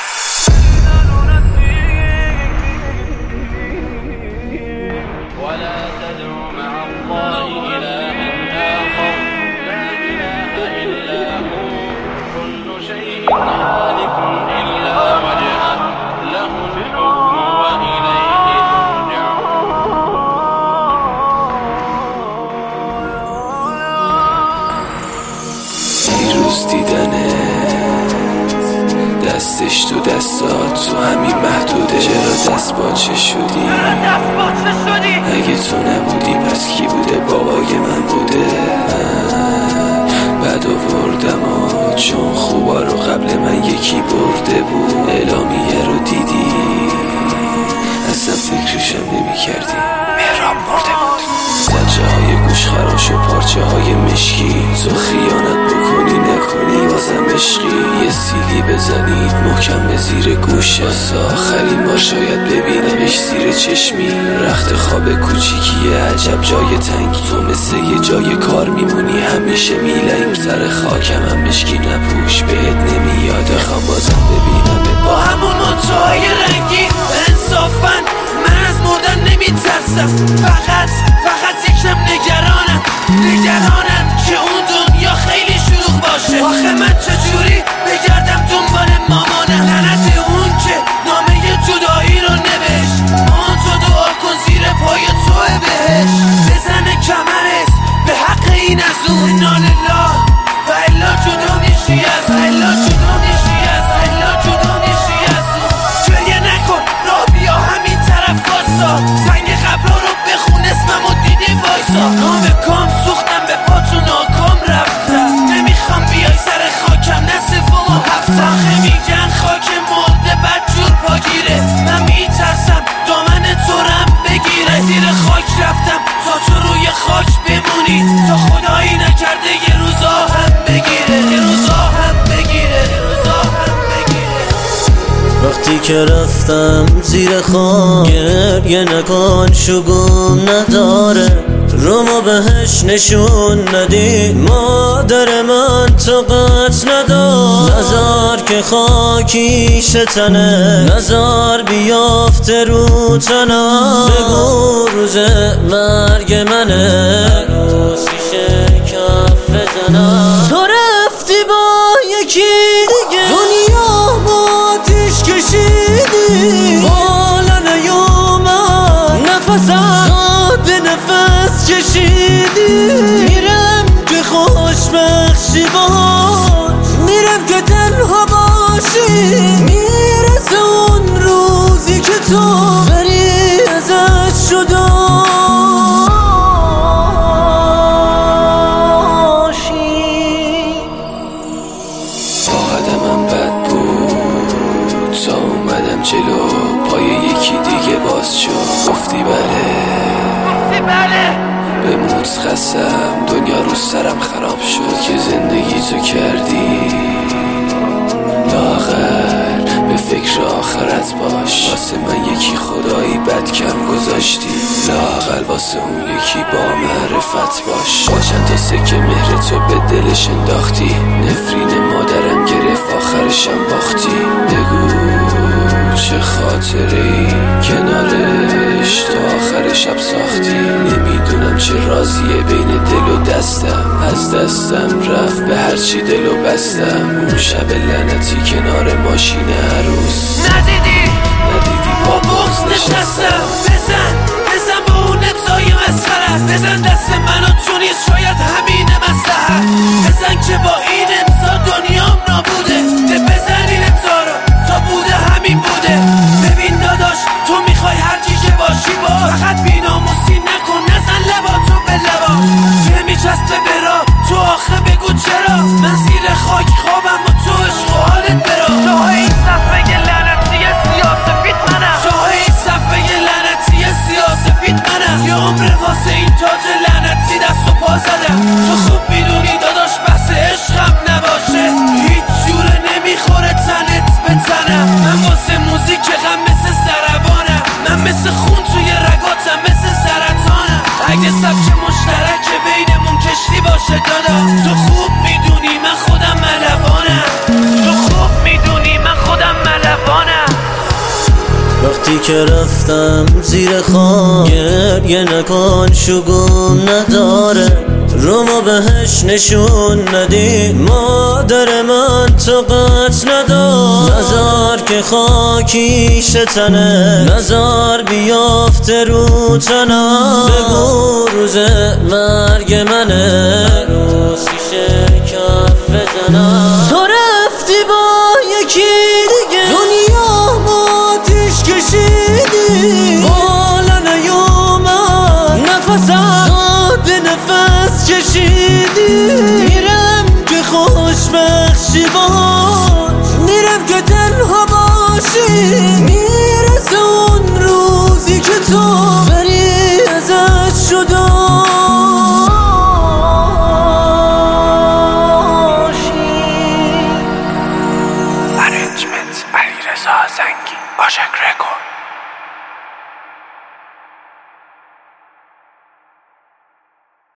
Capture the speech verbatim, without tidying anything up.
دستش تو دستات تو همین محدوده. چرا دست باچه شدی؟ اگه تو نبودی پس کی بوده؟ بابای من بوده. من بد آوردم آ چون خوبا رو قبل من یکی برده بود. اعلامیه رو دیدی اصلا فکرشم نمی کردی. مهراب مرده بود. زجه های گوش خراش و پارچه های مشکی. تو خیانت بکنی نکنی بازم عشقی. یه سیلی بزنید محکم به زیر گوشه. واسه آخرین بار شاید ببینمش زیر چشمی. رخت خواب کوچیکیه عجب جای تنگی. تو مثل یه جای کار میمونی همیشه میلنگ. سر خاکم هم مشکی نپوش بهت نمیاد. خواهم بازم ببینم با همون منتهای رنگی. انصافاً من از مردن نمیترسم. فقط فقط یکم نگرانم نگرانم که اون دنیا خیلی شلوغ باشه. آخه من چجوری بگردم دنبال مامانم؟ لعنت اون که نامه جدایی رو نوشت. مان تو دعا کن زیر پای توه بهش. بزنه کمرت به حق این از اون. نالله و الا جدا میشی از الا جدا میشی از الا جدا میشی از اون. گریه نکن راه بیا همین طرف واسا. سنگ قبرا رو بخون اسممو دیدی وایسا. کام کام سوختم به پاتو ناکام رفتم. نمیخوام بیای سر خاکم نه سوم و هفتم. آخه میگن خاک مرده بدجور پاگیره. من میترسم دامن تو رم بگیره. زیر خاک رفتم تا تو روی خاک بمونی. تا خدایی نکرده یه روزا هم بگیره. یه روزا هم بگیره. یه روزا هم بگیره. وقتی که رفتم زیر خاک گریه نکن شگون نداره. رومو بهش نشون ندی مادر من طاقت ندار. نزار که خاکیش تنه نزار بیافته رو تنم. بگو روز مرگ منه بگو شیشه کف بزنم. تو رفتی با یکی دیگه دنیا با آتیش کشیدی. بالا نیومد نفسم به نفس کشیدی. میرم که خوشبخشی باش. میرم که تنها باشی. میرسه اون روزی که تو بری ازش جدا شی. با قدمم بد بود تا اومدم جلو. پای یکی دیگه باز شد. گفتی بله به موت خستم دنیا رو سرم خراب شد. که زندگی تو کردی لاغر به فکر آخرت باش. واسه من یکی خدایی بد کم گذاشتی. لاغر واسه اون یکی با معرفت باش. با چند تا سکه مهر تو به دلش انداختی. نفرین مادرم گرفت آخرشم باختی. بگو چه خاطری کنارش تا آخر شب ساختی. نمیدونم چه رازیه بین دل و دستم. از دستم رفت به هرچی دل و بستم. اون شب لعنتی کنار ماشین عروس. ندیدی ندیدی با بغض نشستم. بزن بزن با اون امضای مسخرت. بزن دست منو تو نیست شاید همین مصلحت. بزن که با این امضا دنیام نابوده. بزن این امضا رو تا بوده همین بوده. ببین داداش تو میخوای هر چی که باشی با. فقط بیناموسی نکن نزن لبا تو به لبا. چه میچسبه برا تو آخه بگو چرا. من زیر خاک خوابم و تو عشق و حالت برا. جاهای این صفحه لعنتی سیاسفید منم. جاهای این صفحه لعنتی سیاسفید منم. یه عمر واسه این تاج لعنتی دست و پا زدم. تو خوب میدونی داداش بحث عشقم نبا. وقتی که رفتم زیر خاک گریه نکن شگون نداره رومو بهش نشون ندی مادر من طاقت ندار نزار که خاکیش تنه نزار بیافته رو تنم بگو روز مرگ منه روزیشه کف بزنم تو رفتی با یکی دیگه دنیا ماتیش کشیدی بالا نیومد نفسم ساده نفس کشیدی میرم که خوشبخشی باش میرم که تنها باشی میرسه اون روزی که تو بری ازش جدا Arrangement علیرضا زنگی عاشق رکورد